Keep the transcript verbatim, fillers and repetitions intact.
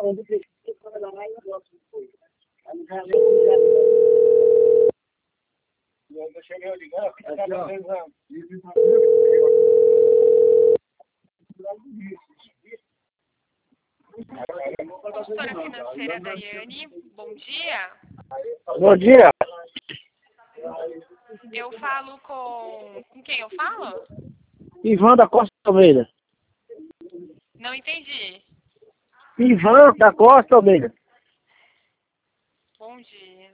Consultora financeira Daiane, bom dia. Bom dia. Eu falo com... Com quem eu falo? Ivan da Costa Almeida. Não entendi. Ivan da Costa Almeida.